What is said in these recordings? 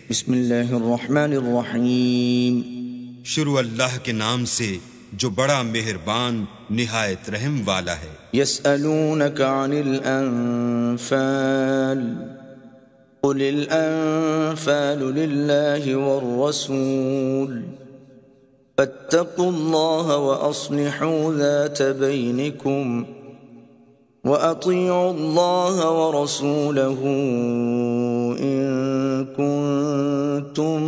بسم اللہ الرحمن الرحیم۔ شروع اللہ کے نام سے جو بڑا مہربان نہایت رحم والا ہے۔ یسألونک عن الانفال قل الانفال للہ والرسول فاتقوا اللہ واصلحوا ذات بینکم وَأَطِيعُوا اللَّهَ وَرَسُولَهُ إِن كُنتُم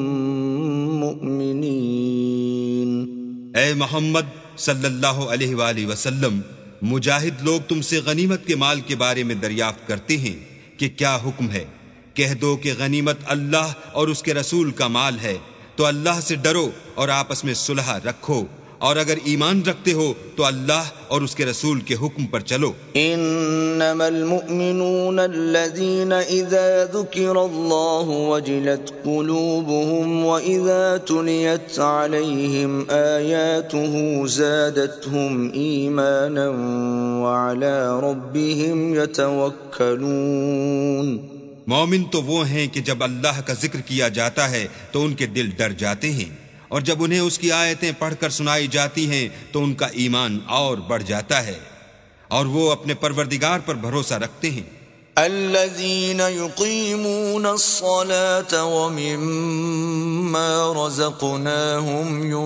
مُّؤْمِنِينَ۔ اے محمد صلی اللہ علیہ وآلہ وسلم، مجاہد لوگ تم سے غنیمت کے مال کے بارے میں دریافت کرتے ہیں کہ کیا حکم ہے۔ کہہ دو کہ غنیمت اللہ اور اس کے رسول کا مال ہے، تو اللہ سے ڈرو اور آپس میں صلح رکھو، اور اگر ایمان رکھتے ہو تو اللہ اور اس کے رسول کے حکم پر چلو۔ انما المؤمنون الذين اذا ذكر الله وجلت قلوبهم واذا تليت عليهم آياته زادتهم ايمانا وعلى ربهم يتوكلون۔ مومن تو وہ ہیں کہ جب اللہ کا ذکر کیا جاتا ہے تو ان کے دل ڈر جاتے ہیں، اور جب انہیں اس کی آیتیں پڑھ کر سنائی جاتی ہیں تو ان کا ایمان اور بڑھ جاتا ہے، اور وہ اپنے پروردگار پر بھروسہ رکھتے ہیں۔ الذين يقيمون الصلاة ومما رزقناهم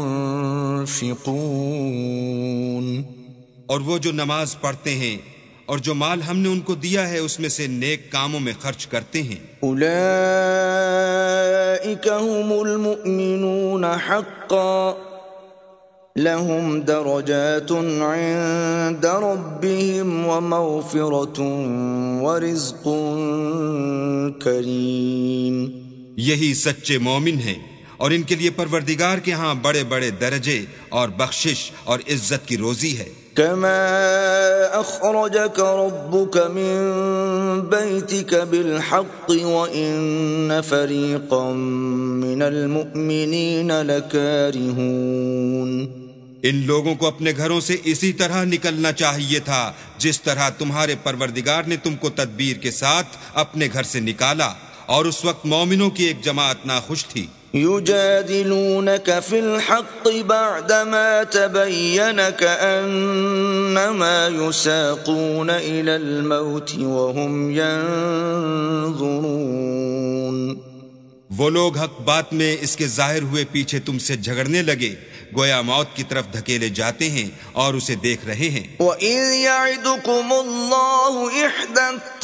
ينفقون۔ اور وہ جو نماز پڑھتے ہیں اور جو مال ہم نے ان کو دیا ہے اس میں سے نیک کاموں میں خرچ کرتے ہیں۔ اولئک هم المؤمنون حقا لهم درجات عند ربهم ومغفرة ورزق کریم۔ یہی سچے مومن ہیں، اور ان کے لیے پروردگار کے ہاں بڑے بڑے درجے اور بخشش اور عزت کی روزی ہے۔ كما أخرجك ربك من بيتك بالحق وإن فريقا من المؤمنين لكارهون۔ ان لوگوں کو اپنے گھروں سے اسی طرح نکلنا چاہیے تھا جس طرح تمہارے پروردگار نے تم کو تدبیر کے ساتھ اپنے گھر سے نکالا، اور اس وقت مومنوں کی ایک جماعت ناخوش تھی۔ يجادلونك في الحق بعدما تبين كأنما يساقون إلى الموت وهم ينظرون۔ وہ لوگ حق بات میں اس کے ظاہر ہوئے پیچھے تم سے جھگڑنے لگے، گویا موت کی طرف دھکیلے جاتے ہیں اور اسے دیکھ رہے ہیں۔ وَإِذْ يَعِدُكُمُ اللَّهُ إِحْدَى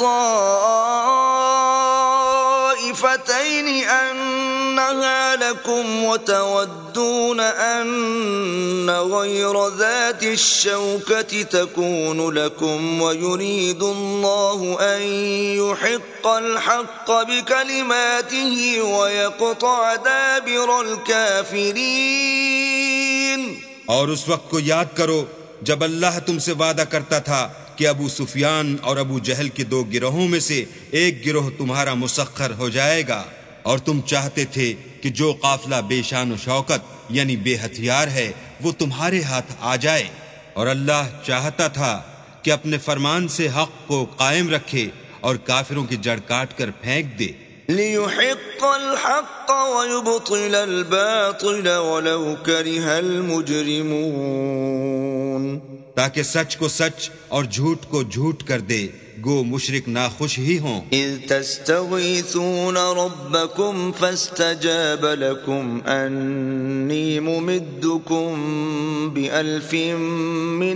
الطَّائِفَتَيْنِ أَنَّهَا لَكُمْ وَتَوَدُّونَ أَنَّ غَيْرَ ذَاتِ الشَّوْكَةِ تَكُونُ لَكُمْ وَيُرِيدُ اللَّهُ أَن يُحِقَّ الْحَقَّ بِكَلِمَاتِهِ وَيَقْطَعَ دَابِرَ الْكَافِرِينَ۔ اور اس وقت کو یاد کرو جب اللہ تم سے وعدہ کرتا تھا کہ ابو سفیان اور ابو جہل کے دو گروہوں میں سے ایک گروہ تمہارا مسخر ہو جائے گا، اور تم چاہتے تھے کہ جو قافلہ بے شان و شوکت یعنی بے ہتھیار ہے وہ تمہارے ہاتھ آ جائے، اور اللہ چاہتا تھا کہ اپنے فرمان سے حق کو قائم رکھے اور کافروں کی جڑ کاٹ کر پھینک دے۔ لِيُحِقَّ الْحَقَّ وَيُبْطِلَ الْبَاطِلَ وَلَوْ كَرِهَ الْمُجْرِمُونَ۔ تاکہ سچ کو سچ اور جھوٹ کو جھوٹ کر دے، گو مشرک ناخوش ہی ہوں۔ اذ تستغیثون ربکم فاستجاب لکم انی ممدکم بألف من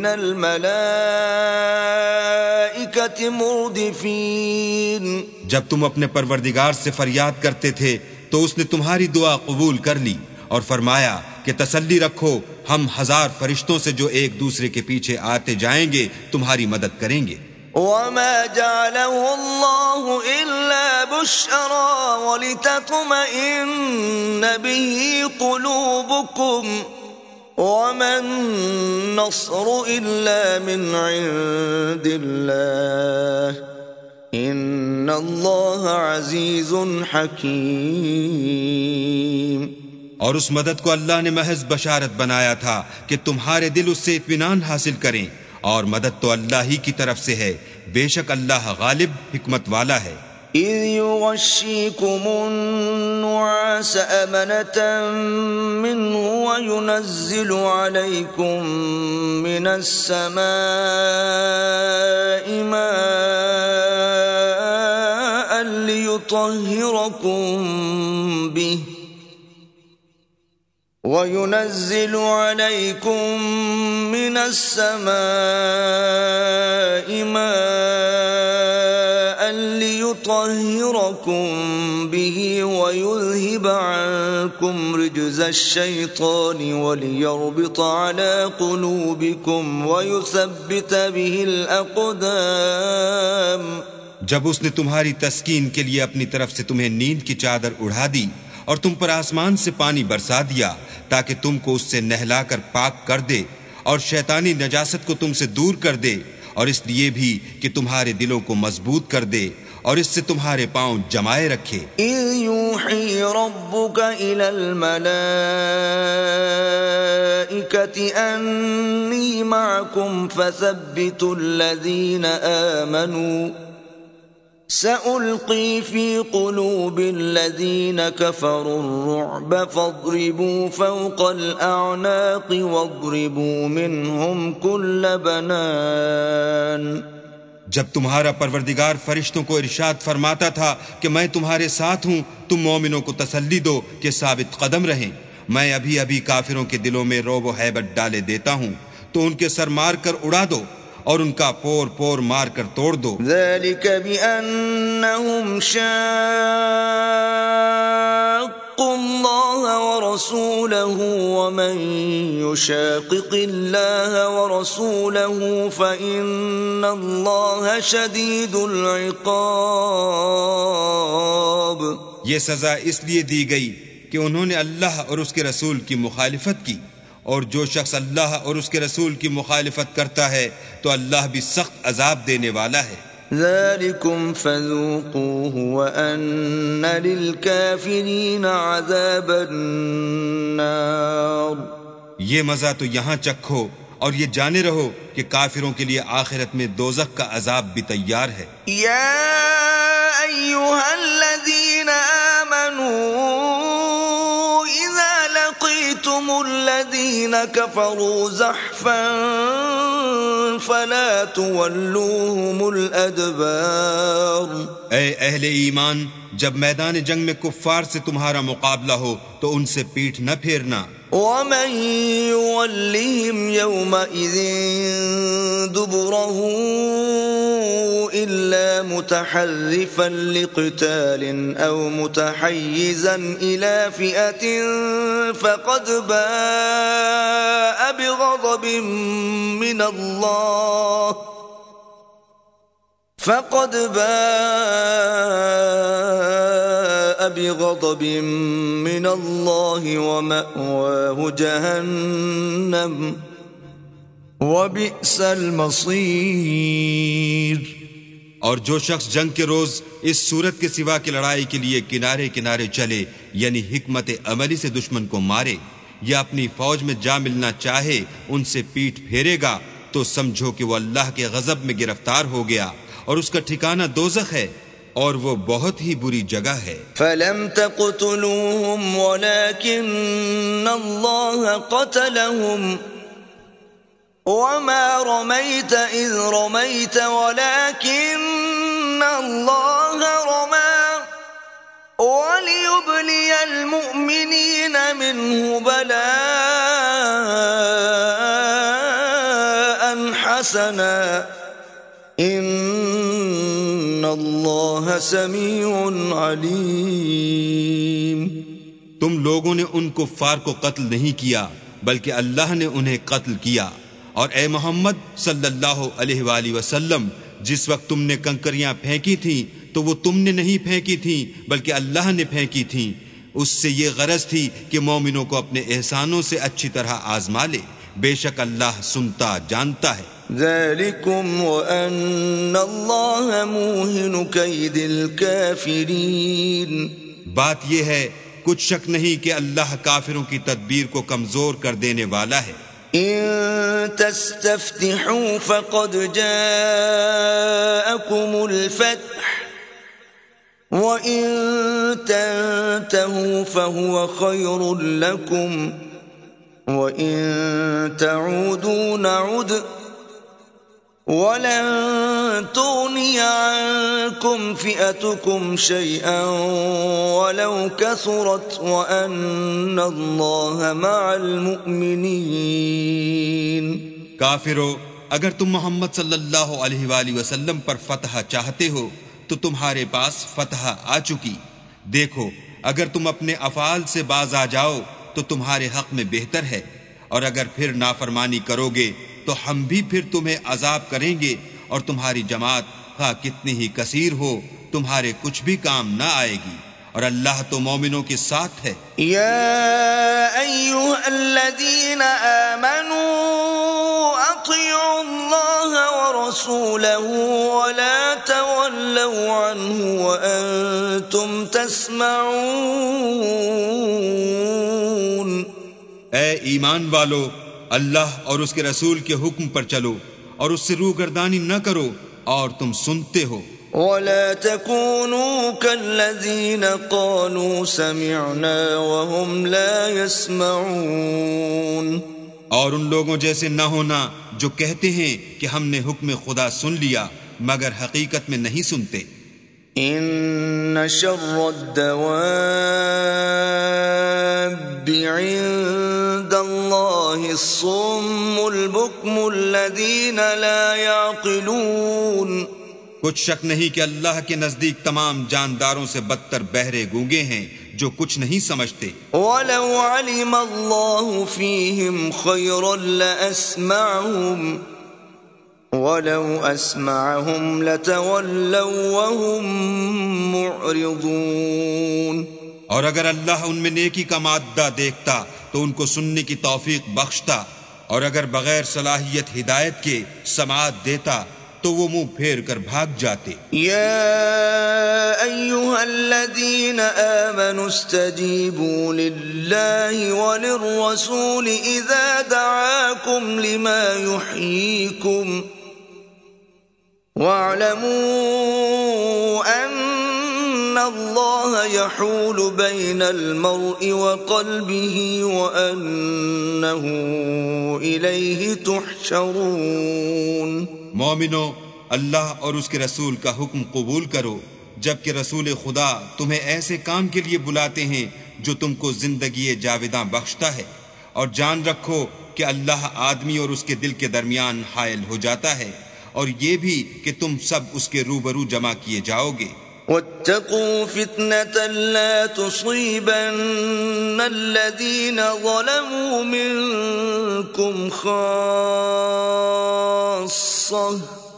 الملائکۃ مردفین۔ جب تم اپنے پروردگار سے فریاد کرتے تھے تو اس نے تمہاری دعا قبول کر لی اور فرمایا کہ تسلی رکھو، ہم 1000 فرشتوں سے جو ایک دوسرے کے پیچھے آتے جائیں گے تمہاری مدد کریں گے۔ وَمَا جَعَلَهُ اللَّهُ إِلَّا بُشْرَى وَلِتَطْمَئِنَّ بِهِ قُلُوبُكُمْ وَمَا النَّصْرُ إِلَّا مِنْ عِنْدِ اللَّهِ إِنَّ اللَّهَ عَزِيزٌ حَكِيمٌ۔ اور اس مدد کو اللہ نے محض بشارت بنایا تھا کہ تمہارے دل اس سے اطمینان حاصل کریں، اور مدد تو اللہ ہی کی طرف سے ہے، بے شک اللہ غالب حکمت والا ہے۔ إذ يغشيكم النعاس الناس أمنة منه وينزل عليكم من السماء ماء ليطهركم به ويذهب عنكم رجز الشيطان وليربط على قلوبكم ويثبت به الأقدام. جب اس نے تمہاری تسکین کے لیے اپنی طرف سے تمہیں نیند کی چادر اڑا دی اور تم پر آسمان سے پانی برسا دیا تاکہ تم کو اس سے نہلا کر پاک کر دے اور شیطانی نجاست کو تم سے دور کر دے، اور اس لیے بھی کہ تمہارے دلوں کو مضبوط کر دے اور اس سے تمہارے پاؤں جمائے رکھے. اذ یوحی ربک الی الملائکة انی معکم فثبتوا الذین آمنوا سألقي في قلوب الذين كفروا الرعب فاضربوا فوق الأعناق واضربوا منهم كل بنان. جب تمہارا پروردگار فرشتوں کو ارشاد فرماتا تھا کہ میں تمہارے ساتھ ہوں، تم مومنوں کو تسلی دو کہ ثابت قدم رہیں، میں ابھی ابھی کافروں کے دلوں میں رعب و ہیبت ڈالے دیتا ہوں، تو ان کے سر مار کر اڑا دو اور ان کا پور پور مار کر توڑ دو. ذلك بأنهم شاقوا الله ورسوله ومن يشاقق الله ورسوله فإن الله شديد العقاب. یہ سزا اس لیے دی گئی کہ انہوں نے اللہ اور اس کے رسول کی مخالفت کی، اور جو شخص اللہ اور اس کے رسول کی مخالفت کرتا ہے تو اللہ بھی سخت عذاب دینے والا ہے. ذَلِكُمْ فَذُوقُوهُ وَأَنَّ لِلْكَافِرِينَ عَذَابَ النَّارِ. یہ مزہ تو یہاں چکھو اور یہ جانے رہو کہ کافروں کے لیے آخرت میں دوزخ کا عذاب بھی تیار ہے. یا ایھا الذین آمنوا لقيتم الذين كفروا زحفا فلا تولوهم الأدبار. اے اہل ایمان، جب میدان جنگ میں کفار سے تمہارا مقابلہ ہو تو ان سے پیٹھ نہ پھیرنا. ومن يولهم يومئذ دبره إلا متحرفا لقتال أو متحيزا إلى فئة فقد باء بغضب من الله ومأواه جهنم وبئس المصير. اور جو شخص جنگ کے روز اس صورت کے سوا کی لڑائی کے لیے کنارے کنارے چلے، یعنی حکمت عملی سے دشمن کو مارے یا اپنی فوج میں جا ملنا چاہے، ان سے پیٹھ پھیرے گا تو سمجھو کہ وہ اللہ کے غضب میں گرفتار ہو گیا اور اس کا ٹھکانہ دوزخ ہے اور وہ بہت ہی بری جگہ ہے. فَلَمْ تَقْتُلُوهُمْ وَلَكِنَّ اللَّهَ قَتَلَهُمْ وَمَا رَمَيْتَ إِذْ رَمَيْتَ وَلَكِنَّ اللَّهَ رَمَى وَلِيُبْلِيَ الْمُؤْمِنِينَ مِنْهُ بَلَاءً حَسَنًا إِنَّ اللَّهَ سَمِيعٌ عَلِيمٌ. تم لوگوں نے ان کفار کو قتل نہیں کیا بلکہ اللہ نے انہیں قتل کیا، اور اے محمد صلی اللہ علیہ وآلہ وسلم، جس وقت تم نے کنکریاں پھینکی تھیں تو وہ تم نے نہیں پھینکی تھیں بلکہ اللہ نے پھینکی تھیں. اس سے یہ غرض تھی کہ مومنوں کو اپنے احسانوں سے اچھی طرح آزما لے، بے شک اللہ سنتا جانتا ہے. ذَلِكُمْ وَأَنَّ اللَّهَ مُوهِنُ كَيْدِ الْكَافِرِينَ. بات یہ ہے، کچھ شک نہیں کہ اللہ کافروں کی تدبیر کو کمزور کر دینے والا ہے. إِن تَسْتَفْتِحُوا فَقَدْ جَاءَكُمُ الْفَتْحُ وَإِن تَنْتَهُوا فَهُوَ خَيْرٌ لَكُمْ وَإِن تَعُودُوا نَعُدْ وَلَن تُغْنِيَ عَنكُمْ فِئَتُكُمْ شَيْئًا وَلَوْ كَثُرَتْ وَأَنَّ اللَّهَ مَعَ الْمُؤْمِنِينَ۔ کافرو، اگر تم محمد صلی اللہ علیہ وآلہ وسلم پر فتح چاہتے ہو تو تمہارے پاس فتح آ چکی۔ دیکھو، اگر تم اپنے افعال سے باز آ جاؤ تو تمہارے حق میں بہتر ہے، اور اگر پھر نافرمانی کرو گے تو ہم بھی پھر تمہیں عذاب کریں گے، اور تمہاری جماعت خواہ کتنی ہی کثیر ہو تمہارے کچھ بھی کام نہ آئے گی، اور اللہ تو مومنوں کے ساتھ ہے۔ یا ایھا الذین آمنوا اطیعوا اللہ ورسولہ ولا تولوا عنہ وانتم تسمعون۔ اے ایمان والو، اللہ اور اس کے رسول کے حکم پر چلو اور اس سے روگردانی نہ کرو اور تم سنتے ہو۔ وَلَا تَكُونُوا كَالَّذِينَ قَالُوا سَمِعْنَا وَهُمْ لَا يَسْمَعُونَ۔ اور ان لوگوں جیسے نہ ہونا جو کہتے ہیں کہ ہم نے حکم خدا سن لیا مگر حقیقت میں نہیں سنتے۔ إِنَّ شَرَّ الدَّوَابِّ عِندَ اللَّهِ الصُّمُّ الْبُكْمُ الَّذِينَ لَا يَعْقِلُونَ۔ کچھ شک نہیں کہ اللہ کے نزدیک تمام جانداروں سے بدتر بہرے گونگے ہیں جو کچھ نہیں سمجھتے۔ وَلَوْ عَلِمَ اللَّهُ فِيهِمْ خَيْرًا لَأَسْمَعَهُمْ وَلَوْ أَسْمَعَهُمْ لَتَوَلَّوْا وَهُمْ مُعْرِضُونَ۔ اور اگر اللہ ان میں نیکی کا مادہ دیکھتا تو ان کو سننے کی توفیق بخشتا، اور اگر بغیر صلاحیت ہدایت کے سماعت دیتا تو وہ منہ پھیر کر بھاگ جاتے۔ یا ایھا الذین آمنوا استجیبوا للہ وللرسول اذا دعاکم لما یحییکم واعلموا ان اللہ یحول بین المرء وقلبہ وانہ الیہ تحشرون۔ مومنو، اللہ اور اس کے رسول کا حکم قبول کرو جبکہ رسول خدا تمہیں ایسے کام کے لیے بلاتے ہیں جو تم کو زندگی جاوداں بخشتا ہے، اور جان رکھو کہ اللہ آدمی اور اس کے دل کے درمیان حائل ہو جاتا ہے، اور یہ بھی کہ تم سب اس کے روبرو جمع کیے جاؤ گے۔ وَاتَّقُوا فِتْنَةً لَا تُصِيبَنَّ الَّذِينَ ظَلَمُوا مِنكُمْ خَاصَّةً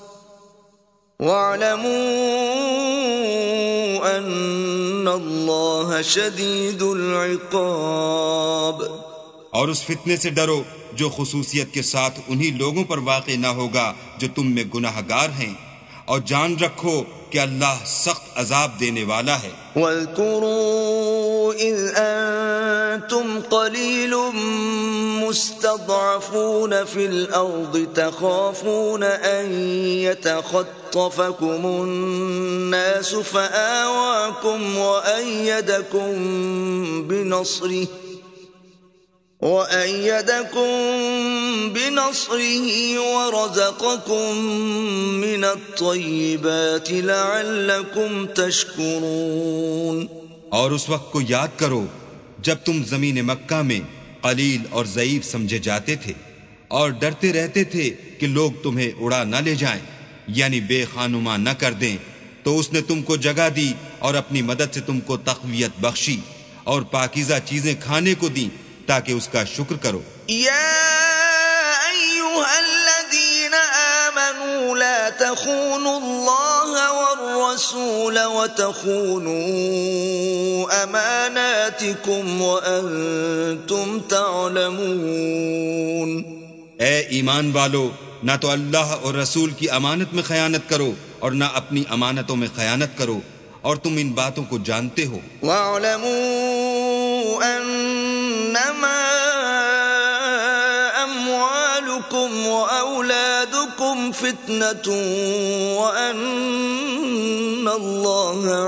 وَاعْلَمُوا أَنَّ اللَّهَ شَدِيدُ الْعِقَابِ۔ اور اس فتنے سے ڈرو جو خصوصیت کے ساتھ انہی لوگوں پر واقع نہ ہوگا جو تم میں گناہ گار ہیں، اور جان رکھو کہ اللہ سخت عذاب دینے والا ہے۔ وَاذْكُرُوا إِذْ أَنْتُمْ قَلِيلٌ مُسْتَضْعَفُونَ فِي الْأَرْضِ تَخَافُونَ أَنْ يَتَخَطَّفَكُمُ النَّاسُ فَآوَاكُمْ وَأَيَّدَكُمْ بِنَصْرِهِ وَرَزَقَكُمْ مِنَ الطَّيِّبَاتِ لَعَلَّكُمْ تَشْكُرُونَ۔ اور اس وقت کو یاد کرو جب تم زمین مکہ میں قلیل اور ضعیف سمجھے جاتے تھے، اور ڈرتے رہتے تھے کہ لوگ تمہیں اڑا نہ لے جائیں، یعنی بے خانما نہ کر دیں، تو اس نے تم کو جگہ دی اور اپنی مدد سے تم کو تقویت بخشی اور پاکیزہ چیزیں کھانے کو دیں تاکہ اس کا شکر کرو۔ یا ایھا الذین آمنوا لا تخونوا اللہ والرسول وتخونوا اماناتکم وانتم تعلمون۔ اے ایمان والو، نہ تو اللہ اور رسول کی امانت میں خیانت کرو اور نہ اپنی امانتوں میں خیانت کرو، اور تم ان باتوں کو جانتے ہو۔ وَاعْلَمُوا أَنَّمَا أَمْوَالُكُمْ وَأَوْلَادُكُمْ فِتْنَةٌ فِتْنَةٌ وَأَنَّ اللَّهَ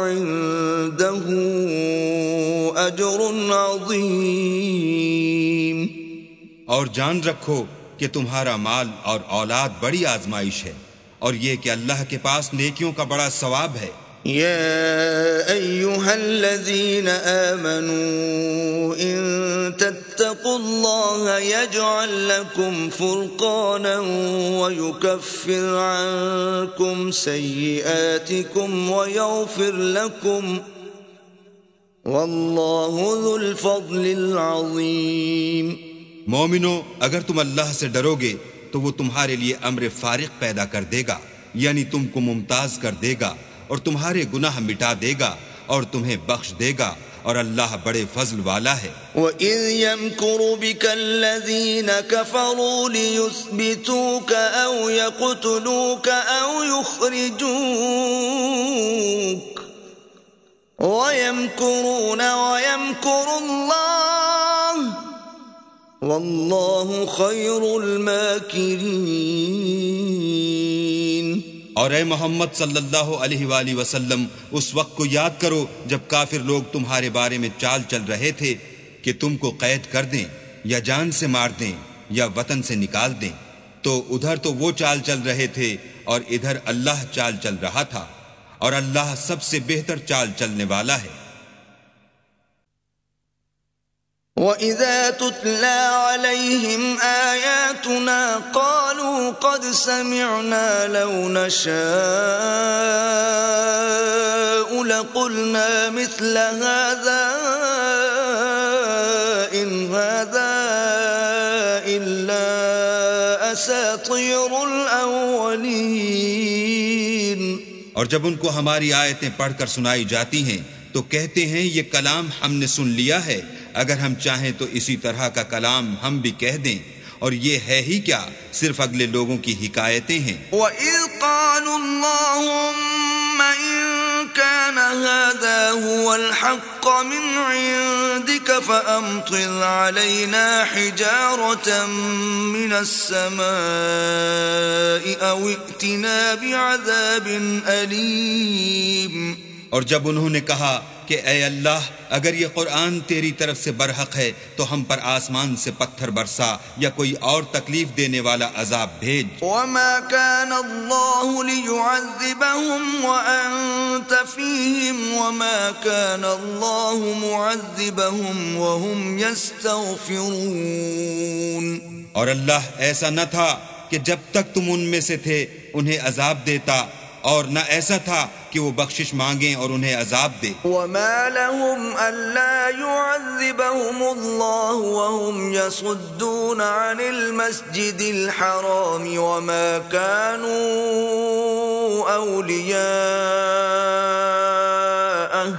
عِندَهُ أَجْرٌ عَظِيمٌ۔ اور جان رکھو کہ تمہارا مال اور اولاد بڑی آزمائش ہے، اور یہ کہ اللہ کے پاس نیکیوں کا بڑا ثواب ہے۔ يا أيها الذين آمنوا إن تتقوا الله يجعل لكم فرقانا ويكفر عنكم سيئاتكم ويغفر لكم والله ذو الفضل العظيم۔ مومنو، اگر تم اللہ سے ڈرو گے تو وہ تمہارے لیے امر فارق پیدا کر دے گا، یعنی تم کو ممتاز کر دے گا اور تمہارے گناہ مٹا دے گا اور تمہیں بخش دے گا، اور اللہ بڑے فضل والا ہے۔ وَإِذْ يَمْكُرُ بِكَ الَّذِينَ كَفَرُوا لِيُثْبِتُوكَ أَوْ يَقْتُلُوكَ أَوْ يُخْرِجُوكَ وَيَمْكُرُونَ وَيَمْكُرُ اللَّهُ وَاللَّهُ خَيْرُ الْمَاكِرِينَ۔ اور اے محمد صلی اللہ علیہ وآلہ وسلم، اس وقت کو یاد کرو جب کافر لوگ تمہارے بارے میں چال چل رہے تھے کہ تم کو قید کر دیں یا جان سے مار دیں یا وطن سے نکال دیں، تو ادھر تو وہ چال چل رہے تھے اور ادھر اللہ چال چل رہا تھا، اور اللہ سب سے بہتر چال چلنے والا ہے۔ وَإِذَا تُتْلَى عَلَيْهِمْ آيَاتُنَا قَالُوا قَدْ سَمِعْنَا لَوْ نَشَاءُ لَقُلْنَا مِثْلَ هَذَا إِنْ هَذَا إِلَّا أَسَاطِيرُ الْأَوَّلِينَ۔ اور جب ان کو ہماری آیتیں پڑھ کر سنائی جاتی ہیں تو کہتے ہیں یہ کلام ہم نے سن لیا ہے، اگر ہم چاہیں تو اسی طرح کا کلام ہم بھی کہہ دیں، اور یہ ہے ہی کیا، صرف اگلے لوگوں کی حکایتیں ہیں۔ وَإِذْ قَالُوا اللَّهُمَّ إِن كَانَ هَذَا هُوَ الْحَقَّ مِنْ عِندِكَ فَأَمْطِرْ عَلَيْنَا حِجَارَةً مِنَ السَّمَاءِ أَوْ ائْتِنَا بِعَذَابٍ أَلِيمٍ۔ اور جب انہوں نے کہا کہ اے اللہ، اگر یہ قرآن تیری طرف سے برحق ہے تو ہم پر آسمان سے پتھر برسا یا کوئی اور تکلیف دینے والا عذاب بھیج۔ وَمَا كَانَ اللَّهُ لِيُعَذِّبَهُمْ وَأَنْتَ فِيهِمْ وَمَا كَانَ اللَّهُ مُعَذِّبَهُمْ وَهُمْ يَسْتَغْفِرُونَ۔ اور اللہ ایسا نہ تھا کہ جب تک تم ان میں سے تھے انہیں عذاب دیتا، اور نہ ایسا تھا کہ وہ بخشش مانگیں اور انہیں عذاب دے۔ وَمَا لَهُمْ أَلَّا يُعَذِّبَهُمُ اللَّهُ وَهُمْ يَصُدُّونَ عَنِ الْمَسْجِدِ الْحَرَامِ وَمَا كَانُوا أَوْلِيَاءَهُ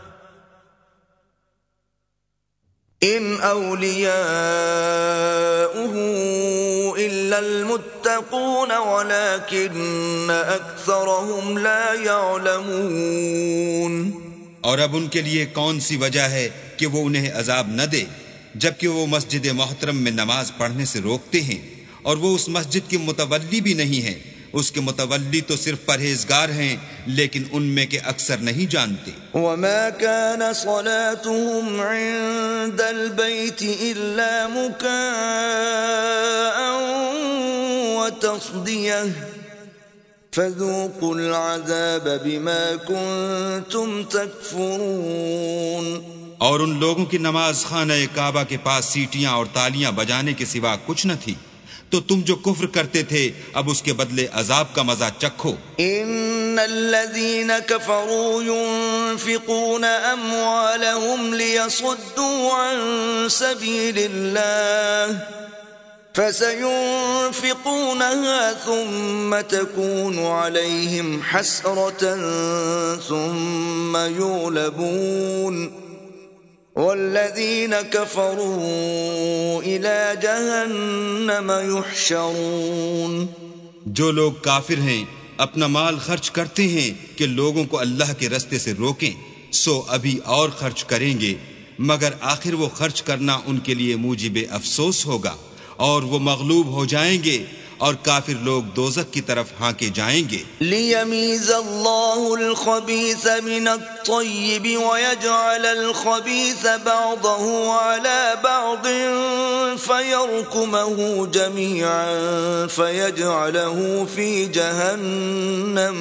إِنْ أَوْلِيَاؤُهُ إِلَّا الْمُتَّقُونَ وَلَكِنَّ أَكْثَرَهُمْ لَا يَعْلَمُونَ۔ اور اب ان کے لیے کون سی وجہ ہے کہ وہ انہیں عذاب نہ دے، جبکہ وہ مسجد محترم میں نماز پڑھنے سے روکتے ہیں، اور وہ اس مسجد کے متولی بھی نہیں ہیں، اس کے متولی تو صرف پرہیزگار ہیں لیکن ان میں کے اکثر نہیں جانتے۔ وَمَا كَانَ صَلَاتُهُمْ عِندَ الْبَيْتِ إِلَّا مُكَاءً وَتَصْدِيَةً فَذُوقُوا الْعَذَابَ بِمَا كُنتُمْ تَكْفُرُونَ۔ اور ان لوگوں کی نماز خانہ کعبہ کے پاس سیٹیاں اور تالیاں بجانے کے سوا کچھ نہ تھی، تو تم جو کفر کرتے تھے اب اس کے بدلے عذاب کا مزہ چکھو۔ ان الذين كفروا ينفقون اموالهم ليصدوا عن سبيل الله فسينفقونها ثم تكون عليهم حسرة ثم يغلبون والذین کفروا الی جہنم یحشرون۔ جو لوگ کافر ہیں اپنا مال خرچ کرتے ہیں کہ لوگوں کو اللہ کے رستے سے روکیں، سو ابھی اور خرچ کریں گے، مگر آخر وہ خرچ کرنا ان کے لیے موجب افسوس ہوگا، اور وہ مغلوب ہو جائیں گے اور کافر لوگ دوزخ کی طرف ہانکے جائیں گے۔ لِيَمِيزَ اللَّهُ الْخَبِيثَ مِنَ الطَّيِّبِ وَيَجْعَلَ الْخَبِيثَ بَعْضَهُ عَلَى بَعْضٍ فَيَرْكُمَهُ جَمِيعًا فَيَجْعَلَهُ فِي جَهَنَّمَ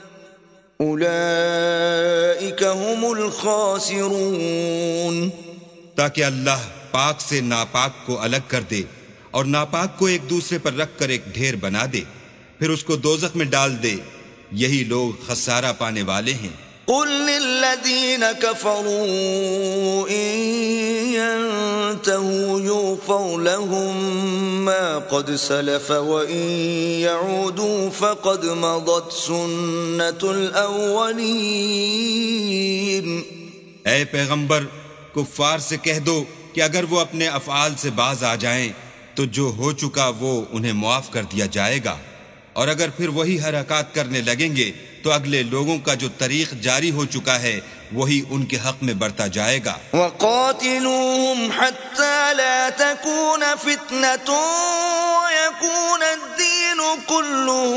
أُولَئِكَ هُمُ الْخَاسِرُونَ۔ تاکہ اللہ پاک سے ناپاک کو الگ کر دے اور ناپاک کو ایک دوسرے پر رکھ کر ایک ڈھیر بنا دے، پھر اس کو دوزخ میں ڈال دے، یہی لوگ خسارہ پانے والے ہیں۔ قُل لِّلَّذِينَ كَفَرُوا إِن يَنتَهُوا يُغْفَرْ لَهُم مَّا قَدْ سَلَفَ وَإِن يَعُودُوا فَقَدْ مَضَتْ سُنَّةُ الْأَوَّلِينَ۔ اے پیغمبر، کفار سے کہہ دو کہ اگر وہ اپنے افعال سے باز آ جائیں تو جو ہو چکا وہ انہیں معاف کر دیا جائے گا، اور اگر پھر وہی حرکات کرنے لگیں گے تو اگلے لوگوں کا جو طریق جاری ہو چکا ہے وہی ان کے حق میں برتا جائے گا۔ وَقَاتِلُوهُمْ حَتَّى لَا تَكُونَ فِتْنَةٌ وَيَكُونَ الدِّينُ كُلُّهُ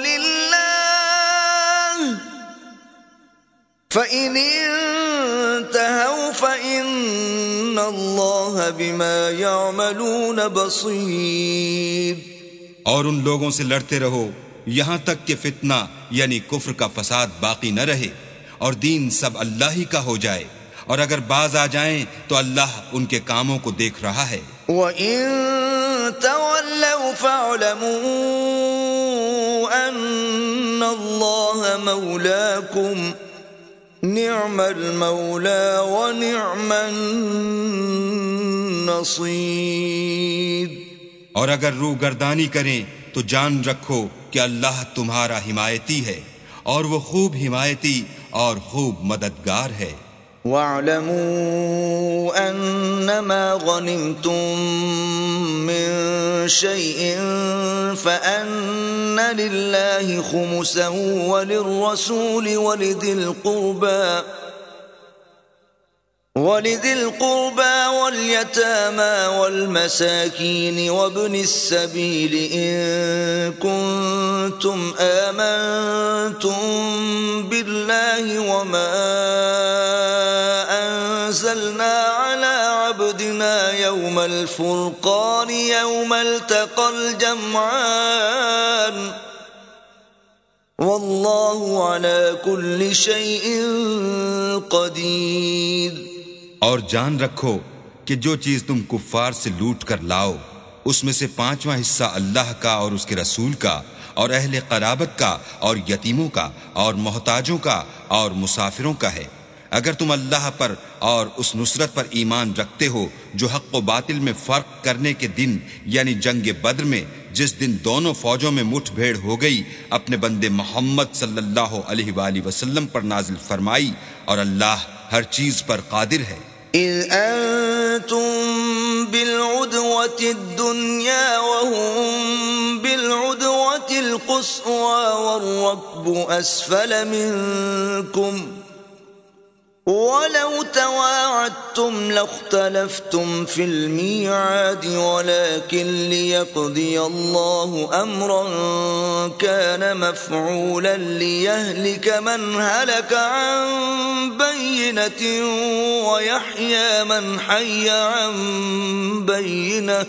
لِلَّهِ فَإِنِ انتهوا فَإِنَّ اللَّهَ بِمَا يَعْمَلُونَ بَصِيرٌ۔ اور ان لوگوں سے لڑتے رہو یہاں تک کہ فتنہ یعنی کفر کا فساد باقی نہ رہے اور دین سب اللہ ہی کا ہو جائے، اور اگر باز آ جائیں تو اللہ ان کے کاموں کو دیکھ رہا ہے۔ وَإِن تَوَلَّوْا فَاعْلَمُوا أَنَّ اللَّهَ مَوْلَاكُمْ نِعْمَ الْمَوْلَى وَنِعْمَ النَّصِيرُ۔ اور اگر روگردانی کریں تو جان رکھو کہ اللہ تمہارا حمایتی ہے، اور وہ خوب حمایتی اور خوب مددگار ہے۔ وَاعْلَمُوا أَنَّمَا غَنِمْتُم مِّن شَيْءٍ فَأَنَّ لِلَّهِ خُمُسَهُ وَلِلرَّسُولِ وَلِذِي الْقُرْبَى وَالْيَتَامَى وَالْمَسَاكِينِ وَابْنِ السَّبِيلِ إِن كُنتُمْ آمَنتُم بِاللَّهِ وَمَا أَنزَلْنَا عَلَىٰ عَبْدِنَا يَوْمَ الْفُرْقَانِ يَوْمَ الْتَقَى الْجَمْعَانِ وَاللَّهُ عَلَىٰ كُلِّ شَيْءٍ قَدِيرٌ۔ اور جان رکھو کہ جو چیز تم کفار سے لوٹ کر لاؤ اس میں سے 5واں حصہ اللہ کا اور اس کے رسول کا اور اہل قرابت کا اور یتیموں کا اور محتاجوں کا اور مسافروں کا ہے۔ اگر تم اللہ پر اور اس نصرت پر ایمان رکھتے ہو جو حق و باطل میں فرق کرنے کے دن یعنی جنگ بدر میں جس دن دونوں فوجوں میں مٹھ بھیڑ ہو گئی اپنے بندے محمد صلی اللہ علیہ وآلہ وسلم پر نازل فرمائی، اور اللہ ہر چیز پر قادر ہے۔ إِذْ أَنْتُمْ بِالْعُدْوَةِ الدُّنْيَا وَهُمْ بِالْعُدْوَةِ الْقُصْوَى وَالرَّكْبُ أَسْفَلَ مِنْكُمْ وَلَوْ تَوَاعَدتُّمْ لَاخْتَلَفْتُمْ فِي الْمِيعَادِ وَلَكِنْ لِيَقْضِيَ اللَّهُ أَمْرًا كَانَ مَفْعُولًا لِيَهْلِكَ مَنْ هَلَكَ عَنْ بَيِّنَةٍ وَيَحْيَى مَنْ حَيَّ عَنْ بَيِّنَةٍ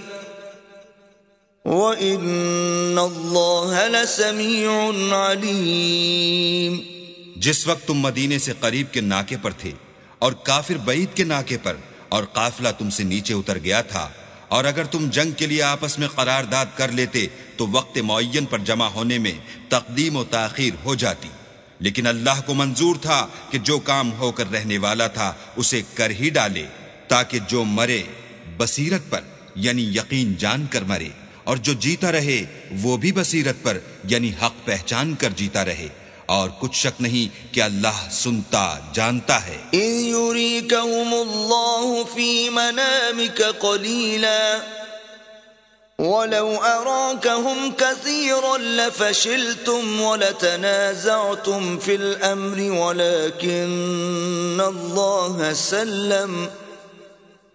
وَإِنَّ اللَّهَ لَسَمِيعٌ عَلِيمٌ۔ جس وقت تم مدینے سے قریب کے ناکے پر تھے اور کافر بعید کے ناکے پر، اور قافلہ تم سے نیچے اتر گیا تھا، اور اگر تم جنگ کے لیے آپس میں قرارداد کر لیتے تو وقت معین پر جمع ہونے میں تقدیم و تاخیر ہو جاتی، لیکن اللہ کو منظور تھا کہ جو کام ہو کر رہنے والا تھا اسے کر ہی ڈالے، تاکہ جو مرے بصیرت پر یعنی یقین جان کر مرے، اور جو جیتا رہے وہ بھی بصیرت پر یعنی حق پہچان کر جیتا رہے، اور کچھ شک نہیں کہ اللہ سنتا جانتا ہے۔ إِذْ يُرِيكَهُمُ اللَّهُ فِي مَنَامِكَ قَلِيلًا وَلَوْ أَرَاكَهُمْ كَثِيرًا لَفَشِلْتُمْ وَلَتَنَازَعْتُمْ فِي الْأَمْرِ وَلَكِنَّ اللَّهَ سَلَّمَ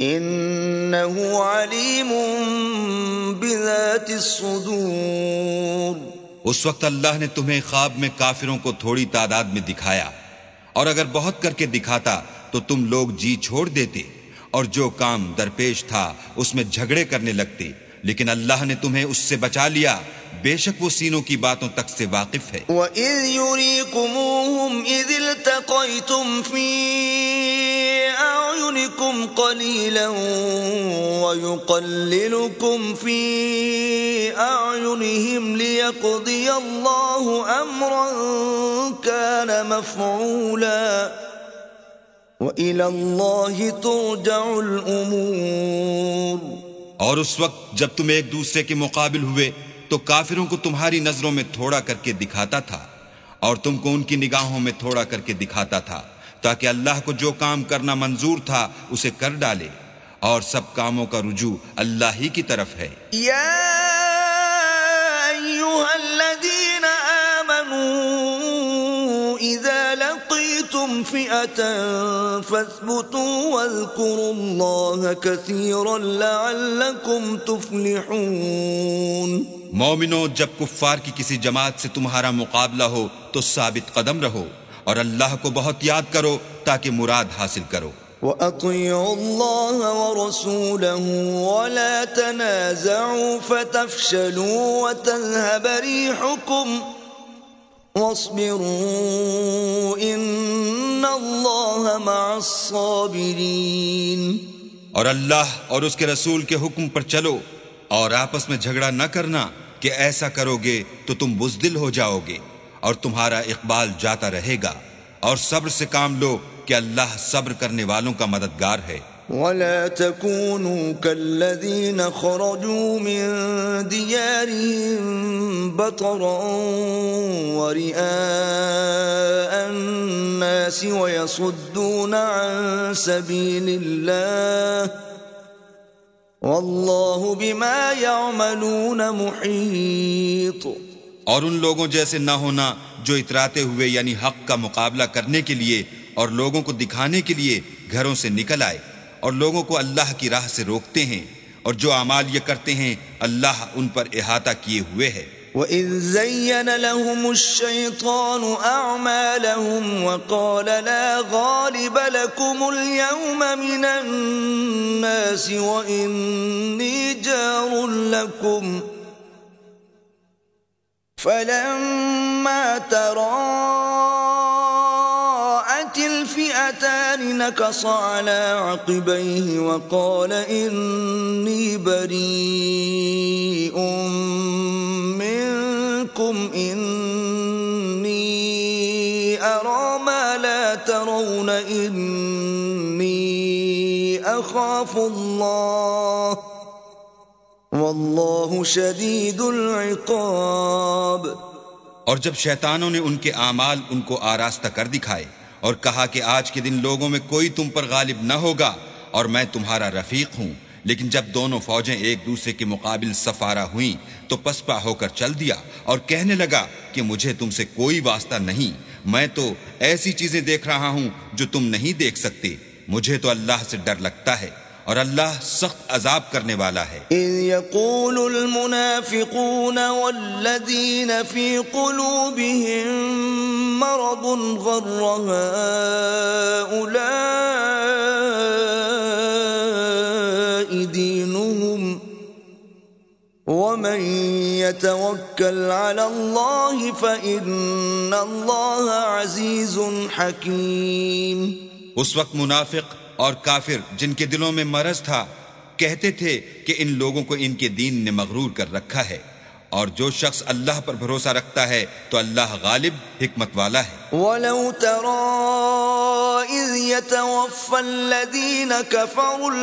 إنه عليم بذات الصدور. اس وقت اللہ نے تمہیں خواب میں کافروں کو تھوڑی تعداد میں دکھایا، اور اگر بہت کر کے دکھاتا تو تم لوگ جی چھوڑ دیتے، اور جو کام درپیش تھا اس میں جھگڑے کرنے لگتے، لیکن اللہ نے تمہیں اس سے بچا لیا، بے شک وہ سینوں کی باتوں تک سے واقف ہے. وَإِذْ يُرِيكُمُوهُمْ إِذِ الْتَقَيْتُمْ فِي أَعْيُنِكُمْ قَلِيلًا وَيُقَلِّلُكُمْ فِي أَعْيُنِهِمْ لِيَقْضِيَ اللَّهُ أَمْرًا كَانَ مَفْعُولًا وَإِلَى اللَّهِ تُرْجَعُ الْأُمُورُ. اور اس وقت جب تم ایک دوسرے کے مقابل ہوئے تو کافروں کو تمہاری نظروں میں تھوڑا کر کے دکھاتا تھا، اور تم کو ان کی نگاہوں میں تھوڑا کر کے دکھاتا تھا، تاکہ اللہ کو جو کام کرنا منظور تھا اسے کر ڈالے، اور سب کاموں کا رجوع اللہ ہی کی طرف ہے. یا ایھا الذین آمنوا اذا لقیتم فئة فاثبتوا واذکروا اللہ کثیرا لعلکم تفلحون. مومنو، جب کفار کی کسی جماعت سے تمہارا مقابلہ ہو تو ثابت قدم رہو، اور اللہ کو بہت یاد کرو تاکہ مراد حاصل کرو. وَأَطِيعُوا اللَّهَ وَرَسُولَهُ وَلَا تَنَازَعُوا فَتَفْشَلُوا وَتَذْهَبَ رِيحُكُمْ وَاصْبِرُوا إِنَّ اللَّهَ مَعَ الصَّابِرِينَ. اور اللہ اور اس کے رسول کے حکم پر چلو، اور آپس میں جھگڑا نہ کرنا کہ ایسا کرو گے تو تم بزدل ہو جاؤ گے، اور تمہارا اقبال جاتا رہے گا، اور صبر سے کام لو کہ اللہ صبر کرنے والوں کا مددگار ہے. وَلَا تَكُونُوا كَالَّذِينَ خَرَجُوا مِن دِيَارِهِمْ بَطَرًا وَرِئَاءَ النَّاسِ وَيَصُدُّونَ عَن سَبِيلِ اللَّهِ وَاللَّهُ بِمَا يَعْمَلُونَ مُحِيطٌ. اور ان لوگوں جیسے نہ ہونا جو اتراتے ہوئے یعنی حق کا مقابلہ کرنے کے لیے اور لوگوں کو دکھانے کے لیے گھروں سے نکل آئے اور لوگوں کو اللہ کی راہ سے روکتے ہیں، اور جو اعمال یہ کرتے ہیں اللہ ان پر احاطہ کیے ہوئے ہے. وَإِذْ زَيَّنَ لَهُمُ الشَّيْطَانُ أَعْمَالَهُمْ وَقَالَ لَا غَالِبَ لَكُمُ الْيَوْمَ مِنَ النَّاسِ وَإِنِّي جَارٌ لَكُمْ فَلَمَّا تَرَاءَتِ الْفِئَتَانِ نَكَصَ عَلَى عَقِبَيْهِ وَقَالَ إِنِّي بَرِيءٌ إِنِّي أَرَى مَا لَا تَرَوْنَ إِنِّي أَخَافُ اللَّهَ وَاللَّهُ شَدِيدُ الْعِقَابِ. اور جب شیطانوں نے ان کے اعمال ان کو آراستہ کر دکھائے اور کہا کہ آج کے دن لوگوں میں کوئی تم پر غالب نہ ہوگا اور میں تمہارا رفیق ہوں، لیکن جب دونوں فوجیں ایک دوسرے کے مقابل سفارہ ہوئیں تو پسپا ہو کر چل دیا اور کہنے لگا کہ مجھے تم سے کوئی واسطہ نہیں، میں تو ایسی چیزیں دیکھ رہا ہوں جو تم نہیں دیکھ سکتے، مجھے تو اللہ سے ڈر لگتا ہے، اور اللہ سخت عذاب کرنے والا ہے. اذ يقول المنافقون والذين في قلوبهم مرض غر هؤلاء دينهم ومن يتوكل على الله فإن الله عزيز حكيم. اس وقت منافق اور کافر جن کے دلوں میں مرض تھا کہتے تھے کہ ان لوگوں کو ان کے دین نے مغرور کر رکھا ہے، اور جو شخص اللہ پر بھروسہ رکھتا ہے تو اللہ غالب حکمت والا ہے. وَلَوْ تَرَىٰ إِذْ يَتَوَفَّى الَّذِينَ كَفَرُوا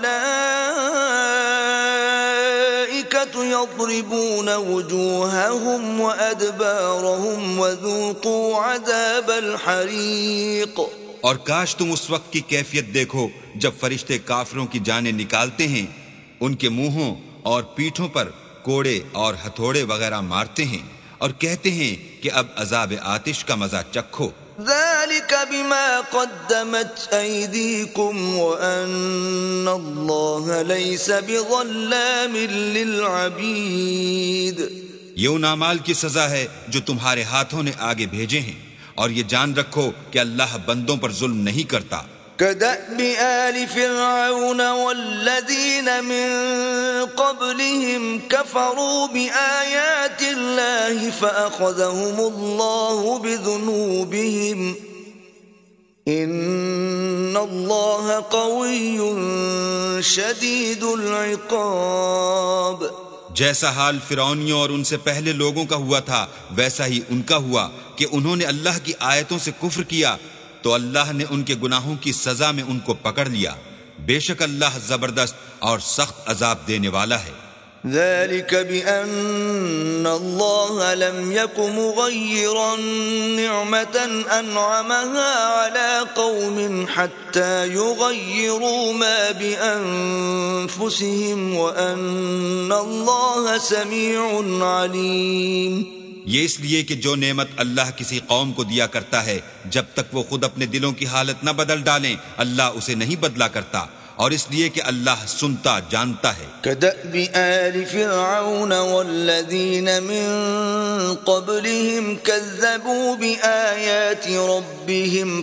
الْمَلَائِكَةُ يَضْرِبُونَ وُجُوهَهُمْ وَأَدْبَارَهُمْ وَذُوقُوا عَذَابَ الْحَرِيقِ. اور کاش تم اس وقت کی کیفیت دیکھو جب فرشتے کافروں کی جانیں نکالتے ہیں، ان کے منہوں اور پیٹھوں پر کوڑے اور ہتھوڑے وغیرہ مارتے ہیں اور کہتے ہیں کہ اب عذاب آتش کا مزہ چکھو. ذلك بما قدمت أيديكم وأن الله ليس بظلام للعبيد. یہ ان اعمال کی سزا ہے جو تمہارے ہاتھوں نے آگے بھیجے ہیں، اور یہ جان رکھو کہ اللہ بندوں پر ظلم نہیں کرتا. كدأب آل فرعون والذين من قبلهم كفروا بآيات الله فأخذهم الله بذنوبهم إن الله قوي شديد العقاب. جیسا حال فرعونیوں اور ان سے پہلے لوگوں کا ہوا تھا ویسا ہی ان کا ہوا کہ انہوں نے اللہ کی آیتوں سے کفر کیا تو اللہ نے ان کے گناہوں کی سزا میں ان کو پکڑ لیا. بے شک اللہ زبردست اور سخت عذاب دینے والا ہے. ذلك بأن الله لم يكن مغيرا نعمة أنعمها على قوم حتى يغيروا ما بأنفسهم وأن الله سميع عليم. یہ اس لیے کہ جو نعمت اللہ کسی قوم کو دیا کرتا ہے جب تک وہ خود اپنے دلوں کی حالت نہ بدل ڈالیں اللہ اسے نہیں بدلا کرتا، اور اس لیے کہ اللہ سنتا جانتا ہے. كدأب آل فرعون والذين من قبلهم كذبوا بآيات ربهم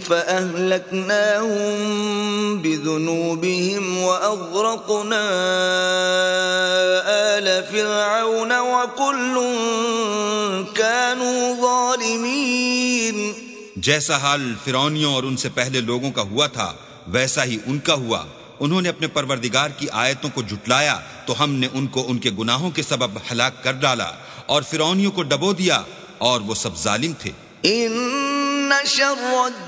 فأهلكناهم بذنوبهم وأغرقنا آل فرعون وكل كانوا ظالمين. جیسا حال فرعونیوں اور ان سے پہلے لوگوں کا ہوا تھا ویسا ہی ان کا ہوا. انہوں نے اپنے پروردگار کی آیتوں کو جھٹلایا تو ہم نے ان کو ان کے گناہوں کے سبب ہلاک کر ڈالا، اور فرعونیوں کو ڈبو دیا اور وہ سب ظالم تھے. ان شر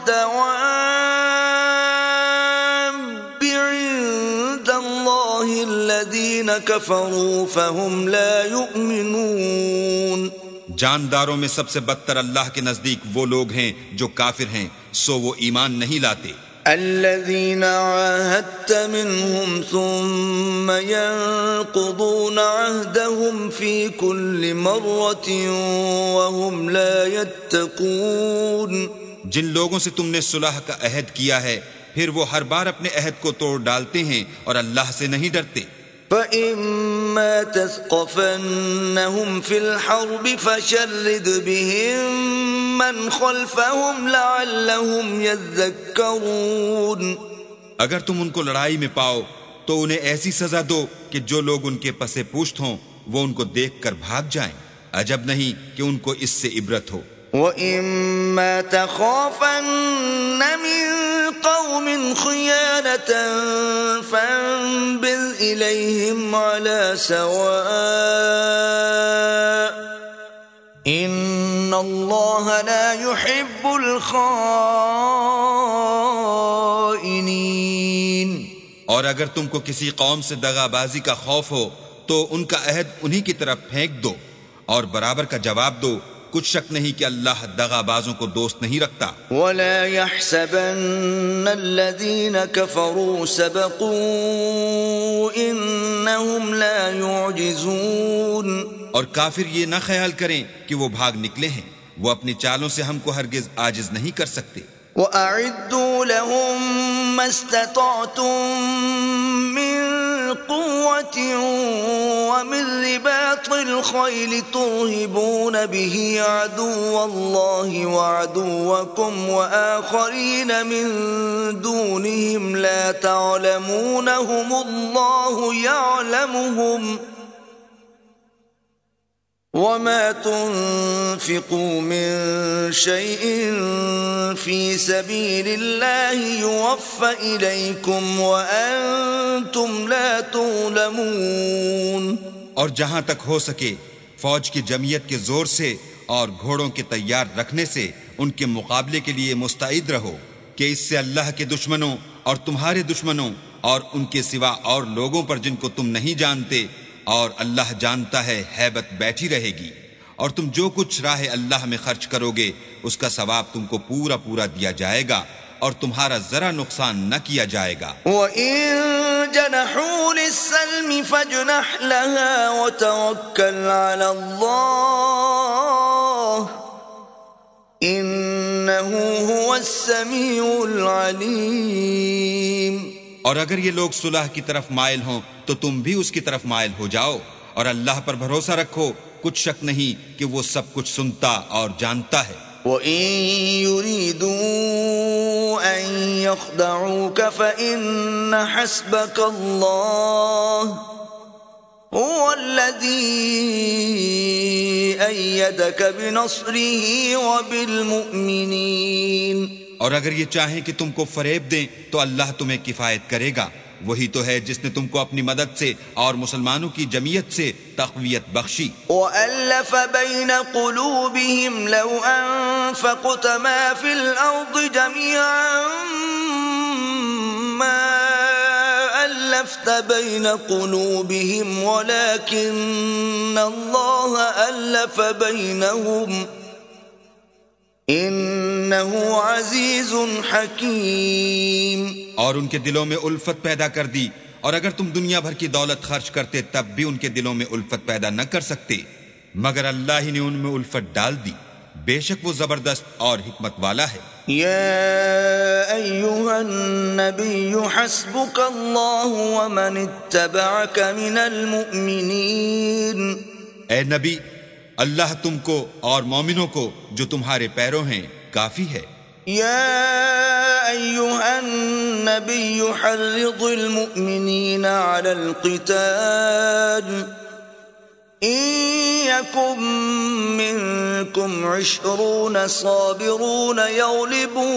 الدواب عند الله الذين كفروا فهم لا يؤمنون. جانداروں میں سب سے بدتر اللہ کے نزدیک وہ لوگ ہیں جو کافر ہیں، سو وہ ایمان نہیں لاتے. الذين عاهدت منهم ثم ينقضون عهدهم في كل مرة وهم لا يتقون. جن لوگوں سے تم نے صلح کا عہد کیا ہے پھر وہ ہر بار اپنے عہد کو توڑ ڈالتے ہیں اور اللہ سے نہیں ڈرتے. فَإِمَّا تَثْقَفَنَّهُمْ فِي الْحَرْبِ فَشَرِّدْ بِهِمْ مَنْ خَلْفَهُمْ لَعَلَّهُمْ يَذَّكَّرُونَ. اگر تم ان کو لڑائی میں پاؤ تو انہیں ایسی سزا دو کہ جو لوگ ان کے پس پشت ہوں وہ ان کو دیکھ کر بھاگ جائیں. عجب نہیں کہ ان کو اس سے عبرت ہو. وَإِمَّا تَخَافَنَّ مِن قَوْمٍ خِيَانَةً فَانبِذْ إِلَيْهِمْ عَلَى سَوَاءٍ إِنَّ اللَّهَ لَا يُحِبُّ الْخَائِنِينَ. اور اگر تم کو کسی قوم سے دغا بازی کا خوف ہو تو ان کا عہد انہی کی طرف پھینک دو اور برابر کا جواب دو. کچھ شک نہیں کہ اللہ دغا بازوں کو دوست نہیں رکھتا. وَلَا يَحْسَبَنَّ الَّذِينَ كَفَرُوا سَبَقُوا إِنَّهُمْ لَا يُعْجِزُونَ. اور کافر یہ نہ خیال کریں کہ وہ بھاگ نکلے ہیں، وہ اپنی چالوں سے ہم کو ہرگز عاجز نہیں کر سکتے. وَأَعِدُّوا لَهُم مَّا اسْتَطَعْتُم مِّن قُوَّةٍ وَمِن رِّبَاطِ الْخَيْلِ تُرْهِبُونَ بِهِ عَدُوَّ اللَّهِ وَعَدُوَّكُمْ وَآخَرِينَ مِن دُونِهِمْ لَا تَعْلَمُونَهُمُ اللَّهُ يَعْلَمُهُمْ وَمَا تُنْفِقُوا مِن شَيْءٍ فِي سَبِيلِ اللَّهِ يُوَفَّ إِلَيْكُمْ وَأَنْتُمْ لَا تُظْلَمُونَ. اور جہاں تک ہو سکے فوج کی جمعیت کے زور سے اور گھوڑوں کے تیار رکھنے سے ان کے مقابلے کے لیے مستعد رہو کہ اس سے اللہ کے دشمنوں اور تمہارے دشمنوں اور ان کے سوا اور لوگوں پر جن کو تم نہیں جانتے اور اللہ جانتا ہے ہیبت بیٹھی رہے گی. اور تم جو کچھ راہ اللہ میں خرچ کرو گے اس کا ثواب تم کو پورا پورا دیا جائے گا اور تمہارا ذرا نقصان نہ کیا جائے گا. وَإِن جَنَحُوا لِلسَّلْمِ فَاجْنَحْ لَهَا وَتَوَكَّلْ عَلَى اللَّهِ إنه هو السميع العليم. اور اگر یہ لوگ صلح کی طرف مائل ہوں تو تم بھی اس کی طرف مائل ہو جاؤ، اور اللہ پر بھروسہ رکھو، کچھ شک نہیں کہ وہ سب کچھ سنتا اور جانتا ہے۔ وَإِن يُرِيدُوا أَن يَخْدَعُوكَ فَإِنَّ حَسْبَكَ اللَّهُ هُوَ الَّذِي أَيَّدَكَ بِنَصْرِهِ وَبِالْمُؤْمِنِينَ۔ اور اگر یہ چاہیں کہ تم کو فریب دیں تو اللہ تمہیں کفایت کرے گا، وہی تو ہے جس نے تم کو اپنی مدد سے اور مسلمانوں کی جمعیت سے تقویت بخشی۔ وَأَلَّفَ بَيْنَ قُلُوبِهِمْ لَوْ أَنفَقْتَ مَا فِي الْأَرْضِ جَمِيعًا مَا أَلَّفْتَ بَيْنَ قُلُوبِهِمْ وَلَكِنَّ اللَّهَ أَلَّفَ بَيْنَهُمْ إِنَّهُ عَزِيزٌ حَكِيمٌ۔ اور ان کے دلوں میں الفت پیدا کر دی، اور اگر تم دنیا بھر کی دولت خرچ کرتے تب بھی ان کے دلوں میں الفت پیدا نہ کر سکتے، مگر اللہ ہی نے ان میں الفت ڈال دی، بے شک وہ زبردست اور حکمت والا ہے۔ یا ایھا النبی حسبک اللہ ومن اتبعک من المؤمنین۔ اے نبی، اللہ تم کو اور مومنوں کو جو تمہارے پیرو ہیں کافی ہے۔ یا ایھا النبی حرض المؤمنین علی القتال ان یکن منکم 20 صابرون یغلبوا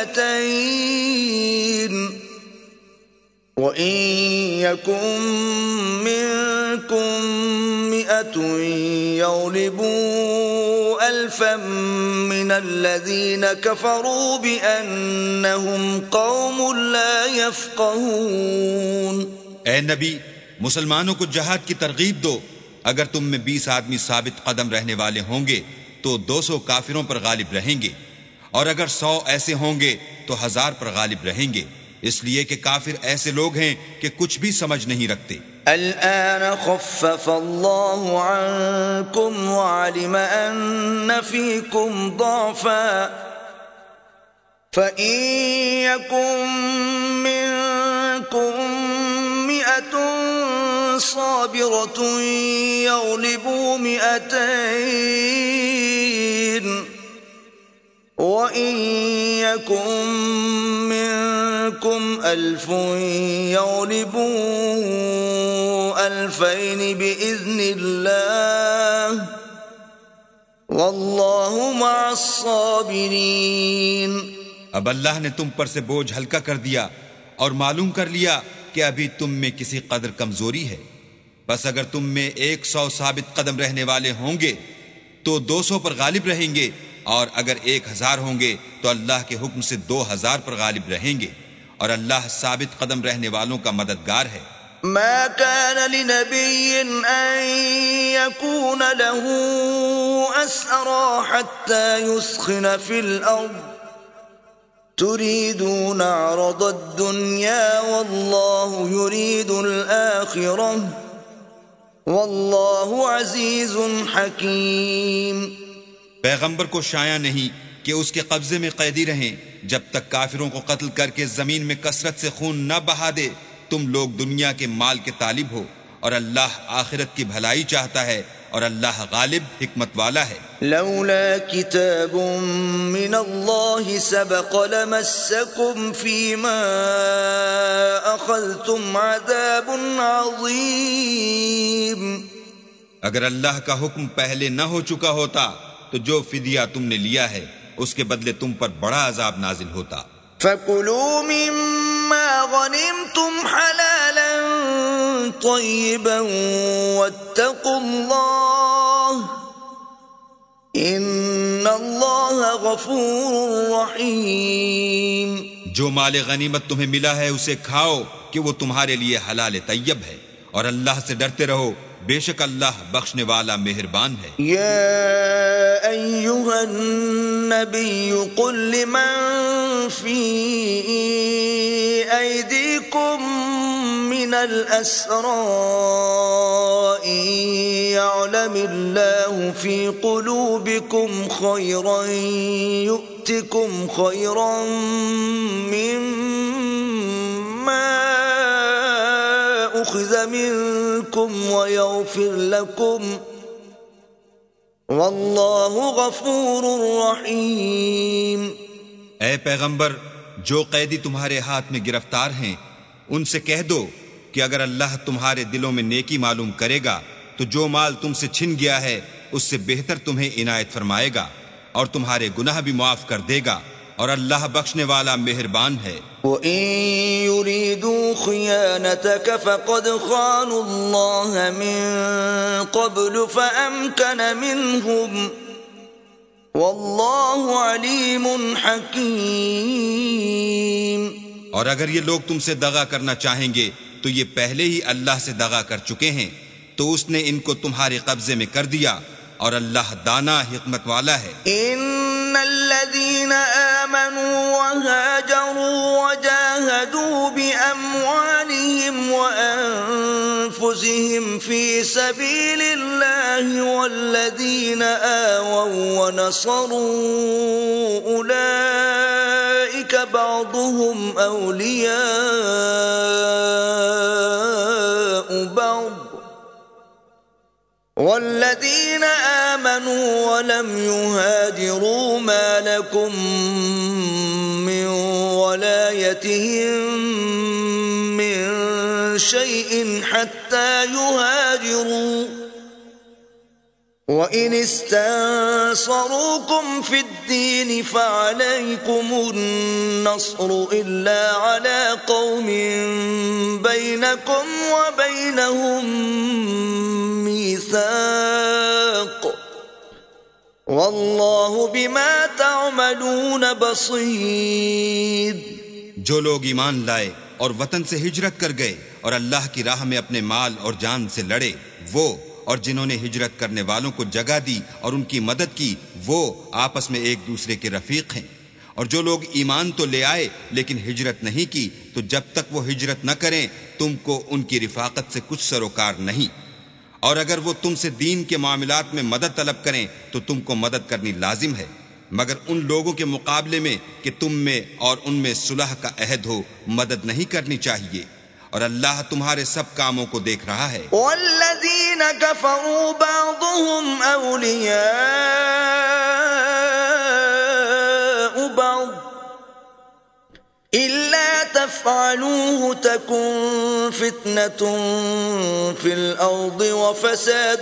200 وَإِن يَكُن مِّنكُم 100 يَغْلِبُوا 1000 مِّنَ الَّذِينَ كَفَرُوا بِأَنَّهُمْ قَوْمٌ لَّا يَفْقَهُونَ۔ اے نبی، مسلمانوں کو جہاد کی ترغیب دو، اگر تم میں 20 آدمی ثابت قدم رہنے والے ہوں گے تو 200 کافروں پر غالب رہیں گے، اور اگر 100 ایسے ہوں گے تو 1000 پر غالب رہیں گے، اس لیے کہ کافر ایسے لوگ ہیں کہ کچھ بھی سمجھ نہیں رکھتے۔ الآن خفف اللہ عنکم وعلم ان فیکم ضعفا فإن یکن منکم 100 صابرة یغلبوا 200 وَإِن يَكُن مِّنكُمْ 1000 يَغْلِبُوا 2000 بِإِذْنِ اللَّهِ وَاللَّهُ مَعَ الصَّابِرِينَ۔ اب اللہ نے تم پر سے بوجھ ہلکا کر دیا اور معلوم کر لیا کہ ابھی تم میں کسی قدر کمزوری ہے، بس اگر تم میں 100 ثابت قدم رہنے والے ہوں گے تو 200 پر غالب رہیں گے، اور اگر 1000 ہوں گے تو اللہ کے حکم سے 2000 پر غالب رہیں گے، اور اللہ ثابت قدم رہنے والوں کا مددگار ہے۔ ما كان لنبي أن يكون له أسرى حتى يثخن في الأرض تريدون عرض الدنيا والله يريد الآخرة والله عزيز حكيم۔ پیغمبر کو شایع نہیں کہ اس کے قبضے میں قیدی رہیں جب تک کافروں کو قتل کر کے زمین میں کثرت سے خون نہ بہا دے۔ تم لوگ دنیا کے مال کے طالب ہو، اور اللہ آخرت کی بھلائی چاہتا ہے، اور اللہ غالب حکمت والا ہے۔ لولا كتاب من الله سبق لمسكم فيما أخذتم عذاب عظيم۔ اگر اللہ کا حکم پہلے نہ ہو چکا ہوتا تو جو فدیہ تم نے لیا ہے اس کے بدلے تم پر بڑا عذاب نازل ہوتا۔ فَكُلُوا مِمَّا غَنِمْتُمْ حَلَالًا طَيِّبًا وَاتَّقُوا اللَّهَ إِنَّ اللَّهَ غَفُورٌ رَحِيمٌ۔ جو مال غنیمت تمہیں ملا ہے اسے کھاؤ کہ وہ تمہارے لیے حلال طیب ہے، اور اللہ سے ڈرتے رہو، بے شک اللہ بخشنے والا مہربان ہے۔ یا ایھا النبی قل لمن فی ایدیکم من من الأسرى إن يعلم الله في قلوبكم خيرا يؤتكم خيرا مما أخذ منكم ويغفر لكم واللہ غفور رحیم۔ اے پیغمبر، جو قیدی تمہارے ہاتھ میں گرفتار ہیں ان سے کہہ دو کہ اگر اللہ تمہارے دلوں میں نیکی معلوم کرے گا تو جو مال تم سے چھن گیا ہے اس سے بہتر تمہیں عنایت فرمائے گا اور تمہارے گناہ بھی معاف کر دے گا، اور اللہ بخشنے والا مہربان ہے۔ وَإِن يُرِيدُوا خِيَانَتَكَ فَقَدْ خَانُوا اللَّهَ مِن قَبْلُ فَأَمْكَنَ مِنْهُمْ وَاللَّهُ عَلِيمٌ حَكِيمٌ۔ اور اگر یہ لوگ تم سے دغا کرنا چاہیں گے تو یہ پہلے ہی اللہ سے دغا کر چکے ہیں، تو اس نے ان کو تمہارے قبضے میں کر دیا، اور اللہ دانا حکمت والا ہے۔ ان الذين آمنوا وهاجروا وجاهدوا بأموالهم وأنفسهم في سبيل الله والذين آووا ونصروا أولئك بعضهم أولياء بعض والذين آمنوا ولم يهاجروا ما لكم من ولايتهم من شيء حتى يهاجروا وإن استنصروكم في الدين فعليكم النصر إلا على قوم بينكم وبينهم ميثاق واللہ بما تعملون بصیر۔ جو لوگ ایمان لائے اور وطن سے ہجرت کر گئے اور اللہ کی راہ میں اپنے مال اور جان سے لڑے، وہ اور جنہوں نے ہجرت کرنے والوں کو جگہ دی اور ان کی مدد کی، وہ آپس میں ایک دوسرے کے رفیق ہیں۔ اور جو لوگ ایمان تو لے آئے لیکن ہجرت نہیں کی، تو جب تک وہ ہجرت نہ کریں تم کو ان کی رفاقت سے کچھ سروکار نہیں، اور اگر وہ تم سے دین کے معاملات میں مدد طلب کریں تو تم کو مدد کرنی لازم ہے، مگر ان لوگوں کے مقابلے میں کہ تم میں اور ان میں صلح کا عہد ہو مدد نہیں کرنی چاہیے، اور اللہ تمہارے سب کاموں کو دیکھ رہا ہے۔ والذین کفروا بعضهم اولیاء بعض إِلَّا تَفْعَلُوهُ تَكُنْ فِتْنَةٌ فِي الْأَرْضِ وَفَسَادٌ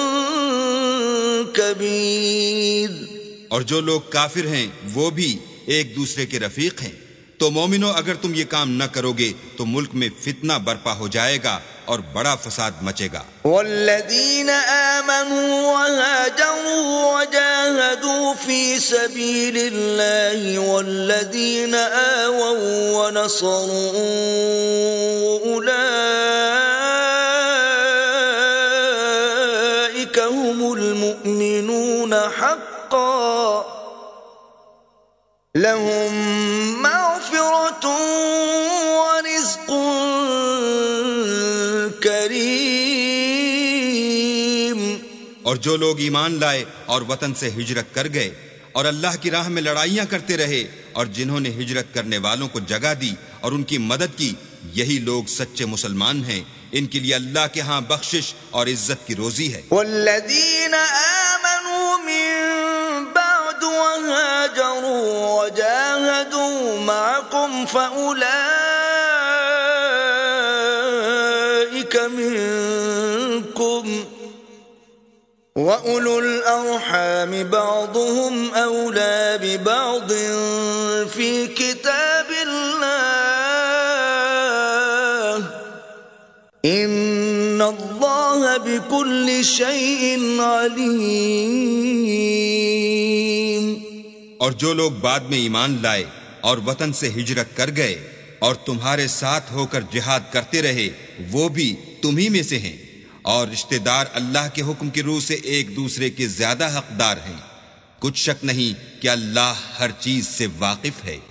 كَبِيرٌ۔ اور جو لوگ کافر ہیں وہ بھی ایک دوسرے کے رفیق ہیں، تو مومنو اگر تم یہ کام نہ کرو گے تو ملک میں فتنہ برپا ہو جائے گا اور بڑا فساد مچے گا۔ والذین آمنوا وهاجروا وجاهدوا في سبيل الله والذین آووا ونصروا أولئك هم المؤمنون حقا لهم مغفرة ورزق کریم۔ اور جو لوگ ایمان لائے اور وطن سے ہجرت کر گئے اور اللہ کی راہ میں لڑائیاں کرتے رہے اور جنہوں نے ہجرت کرنے والوں کو جگہ دی اور ان کی مدد کی، یہی لوگ سچے مسلمان ہیں، ان کے لیے اللہ کے ہاں بخشش اور عزت کی روزی ہے۔ والذین آمنوا من بعد وهاجروا وجاهدوا معكم فأولئك منكم وَأُولُو الْأَرْحَامِ بَعْضُهُمْ أَوْلَى بِبَعْضٍ فِي كِتَابِ اللَّهِ إِنَّ اللَّهَ بِكُلِّ شَيْءٍ عَلِيمٌ۔ اور جو لوگ بعد میں ایمان لائے اور وطن سے ہجرت کر گئے اور تمہارے ساتھ ہو کر جہاد کرتے رہے، وہ بھی تمہی میں سے ہیں، اور رشتہ دار اللہ کے حکم کی روح سے ایک دوسرے کے زیادہ حقدار ہیں۔ کچھ شک نہیں کہ اللہ ہر چیز سے واقف ہے۔